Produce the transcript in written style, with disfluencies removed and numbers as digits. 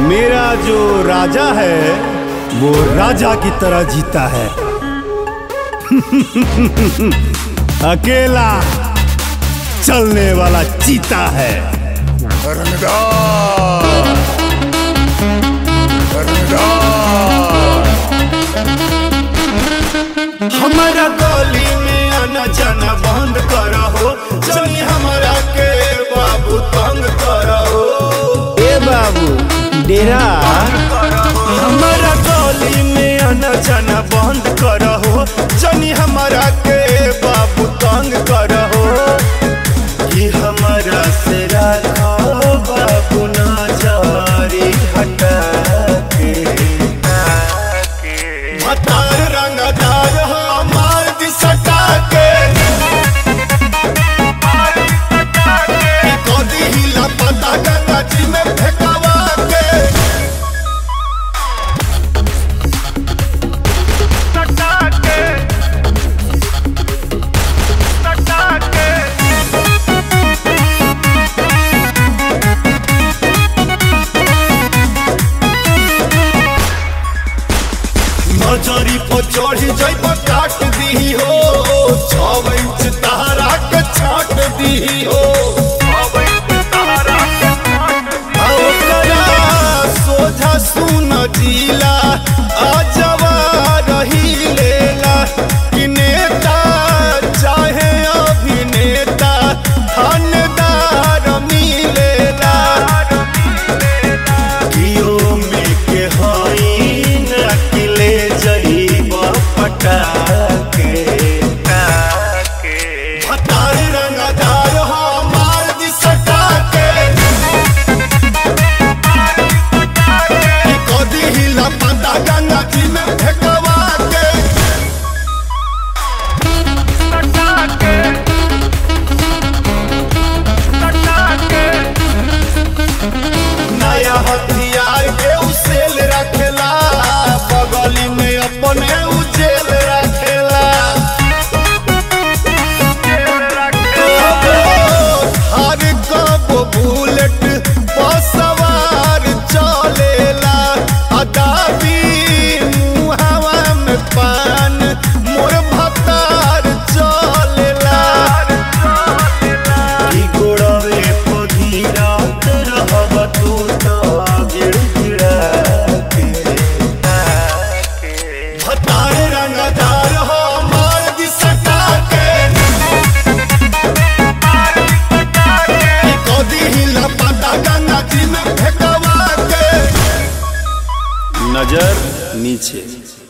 मेरा जो राजा है वो राजा की तरह जीता है। अकेला चलने वाला चीता है। हमारा गली में आना जाना बंद करो, चली हमारा के बाबू तंग करो। ए बाबू डेरा हमारा गली में आना जाना बंद करो, चली हमारा के बाबू तंग करो। कि हमारा से राखो बाबू नजरी हटा के। भतार रंगदार हमार दिसटा के, कदी हिला पता गंगा जी में फेंकवा के। नजरी पर चढ़ी जब काट दी हो, 6 इंच तारा के छाट दी हो। सोझा सुन जिला आजवा रही लेला, कि नेता चाहे अभिनेता थानेदार मिलेला। कियो में के हई न किले जईब पटा के। भतार रंगदार हमार दिसटा के, कदी हिला पता गंगा जी में फेंकवा के। नया हथियार के उसेल रखेला, बगली में अपने उजेल रखेला। हर कब बुलेट पर सवार चलेला, अदाबी मुहावा में पान मोर भतार चलेला। की गोड़वे पधीरात रहब तू तो गिड़गिड़ा के। भतार रंगदार हमार दिसटा के, कदी हिला पता गंगा जी में फेंकवा के। नजर नीचे।